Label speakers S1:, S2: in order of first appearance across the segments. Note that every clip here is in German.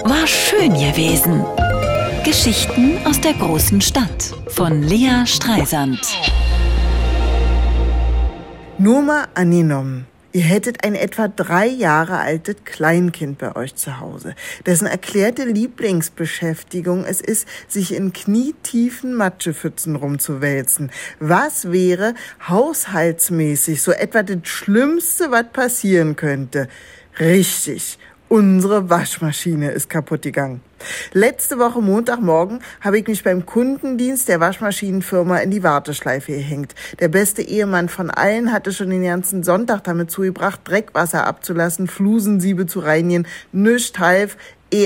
S1: War schön gewesen. Geschichten aus der großen Stadt von Lea Streisand.
S2: Nur mal angenommen, ihr hättet ein etwa 3 Jahre altes Kleinkind bei euch zu Hause, dessen erklärte Lieblingsbeschäftigung es ist, sich in knietiefen Matschepfützen rumzuwälzen. Was wäre haushaltsmäßig so etwa das Schlimmste, was passieren könnte? Richtig. Unsere Waschmaschine ist kaputt gegangen. Letzte Woche Montagmorgen habe ich mich beim Kundendienst der Waschmaschinenfirma in die Warteschleife gehängt. Der beste Ehemann von allen hatte schon den ganzen Sonntag damit zugebracht, Dreckwasser abzulassen, Flusensiebe zu reinigen. Nischt half,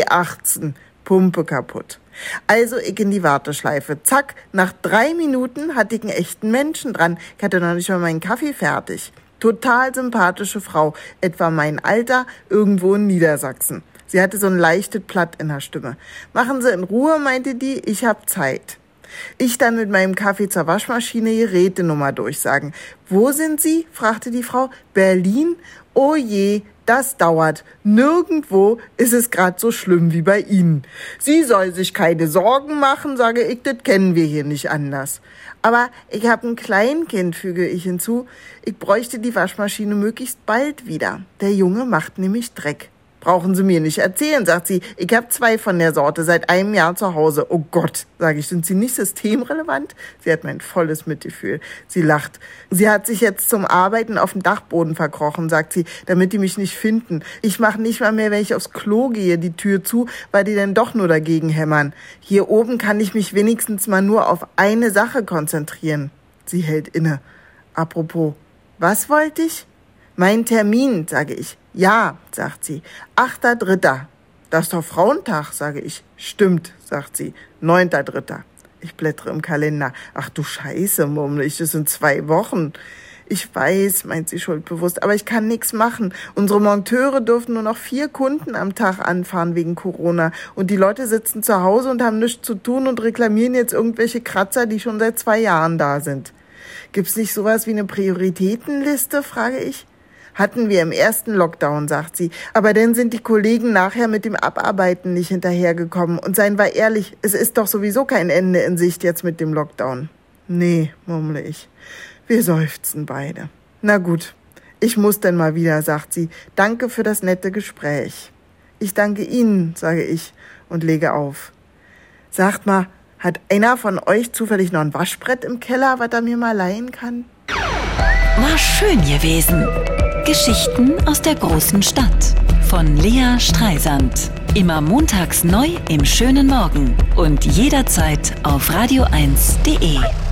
S2: E18, Pumpe kaputt. Also ich in die Warteschleife. Zack, nach 3 Minuten hatte ich einen echten Menschen dran. Ich hatte noch nicht mal meinen Kaffee fertig. Total sympathische Frau, etwa mein Alter, irgendwo in Niedersachsen. Sie hatte so ein leichtes Platt in der Stimme. Machen Sie in Ruhe, meinte die, ich hab Zeit. Ich dann mit meinem Kaffee zur Waschmaschine Gerätenummer durchsagen. Wo sind Sie? Fragte die Frau. Berlin? Oh je, das dauert. Nirgendwo ist es gerade so schlimm wie bei Ihnen. Sie soll sich keine Sorgen machen, sage ich, das kennen wir hier nicht anders. Aber ich habe ein Kleinkind, füge ich hinzu. Ich bräuchte die Waschmaschine möglichst bald wieder. Der Junge macht nämlich Dreck. Brauchen Sie mir nicht erzählen, sagt sie. Ich habe 2 von der Sorte, seit einem Jahr zu Hause. Oh Gott, sage ich, sind Sie nicht systemrelevant? Sie hat mein volles Mitgefühl. Sie lacht. Sie hat sich jetzt zum Arbeiten auf den Dachboden verkrochen, sagt sie, damit die mich nicht finden. Ich mache nicht mal mehr, wenn ich aufs Klo gehe, die Tür zu, weil die dann doch nur dagegen hämmern. Hier oben kann ich mich wenigstens mal nur auf eine Sache konzentrieren. Sie hält inne. Apropos, was wollte ich? Mein Termin, sage ich. Ja, sagt sie. 8.3. Das ist doch Frauentag, sage ich. Stimmt, sagt sie. 9.3. Ich blättere im Kalender. Ach du Scheiße, murmle ich, das sind 2 Wochen. Ich weiß, meint sie schuldbewusst, aber ich kann nichts machen. Unsere Monteure dürfen nur noch 4 Kunden am Tag anfahren wegen Corona. Und die Leute sitzen zu Hause und haben nichts zu tun und reklamieren jetzt irgendwelche Kratzer, die schon seit 2 Jahren da sind. Gibt's nicht sowas wie eine Prioritätenliste, frage ich. Hatten wir im ersten Lockdown, sagt sie. Aber dann sind die Kollegen nachher mit dem Abarbeiten nicht hinterhergekommen. Und seien wir ehrlich, es ist doch sowieso kein Ende in Sicht jetzt mit dem Lockdown. Nee, murmle ich. Wir seufzen beide. Na gut, ich muss denn mal wieder, sagt sie. Danke für das nette Gespräch. Ich danke Ihnen, sage ich und lege auf. Sagt mal, hat einer von euch zufällig noch ein Waschbrett im Keller, was er mir mal leihen kann?
S1: War schön gewesen. Geschichten aus der großen Stadt von Lea Streisand. Immer montags neu im schönen Morgen und jederzeit auf radio1.de.